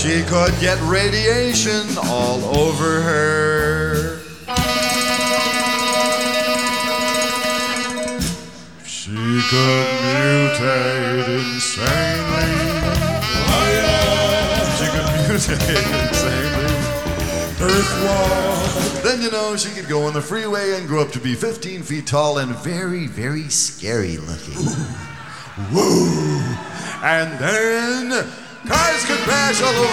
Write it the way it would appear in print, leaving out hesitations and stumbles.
She could get radiation all over her. She could mutate insanely. Oh yeah! She could mutate insanely. Earthwalk. Then you know she could go on the freeway and grow up to be 15 feet tall and very, very scary looking. Woo! And then cars could crash all over